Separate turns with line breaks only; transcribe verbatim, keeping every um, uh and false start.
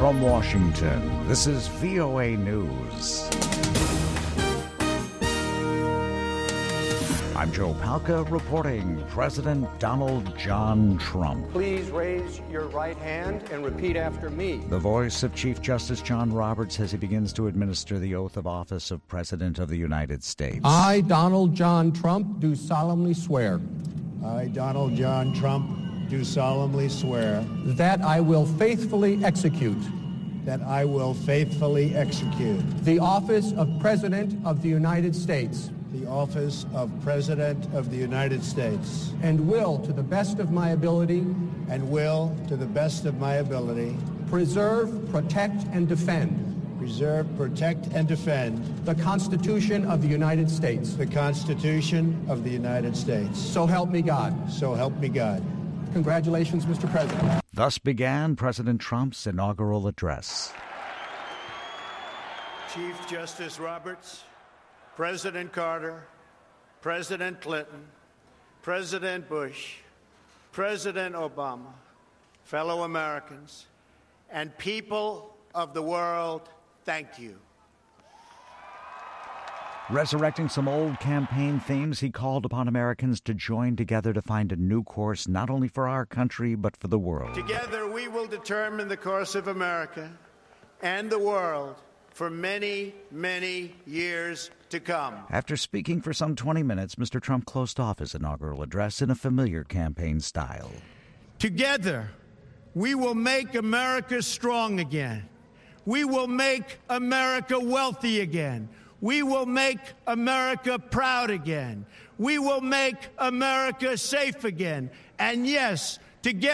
From Washington, this is V O A News. I'm Joe Palca reporting. President Donald John Trump.
Please raise your right hand and repeat after me.
The voice of Chief Justice John Roberts as he begins to administer the oath of office of President of the United States.
I, Donald John Trump, do solemnly swear.
I, Donald John Trump, do solemnly swear
that I will faithfully execute
that I will faithfully execute
the office of President of the United States
the office of President of the United States
and will, to the best of my ability,
and will, to the best of my ability,
preserve, protect, and defend
preserve, protect, and defend
the Constitution of the United States.
the Constitution of the United States.
So help me God.
So help me God.
Congratulations, Mister President.
Thus began President Trump's inaugural address.
Chief Justice Roberts, President Carter, President Clinton, President Bush, President Obama, fellow Americans, and people of the world, thank you.
Resurrecting some old campaign themes, he called upon Americans to join together to find a new course not only for our country but for the world.
Together we will determine the course of America and the world for many, many years to come.
After speaking for some twenty minutes, Mister Trump closed off his inaugural address in a familiar campaign style.
Together, we will make America strong again. We will make America wealthy again. We will make America proud again. We will make America safe again. And yes, together,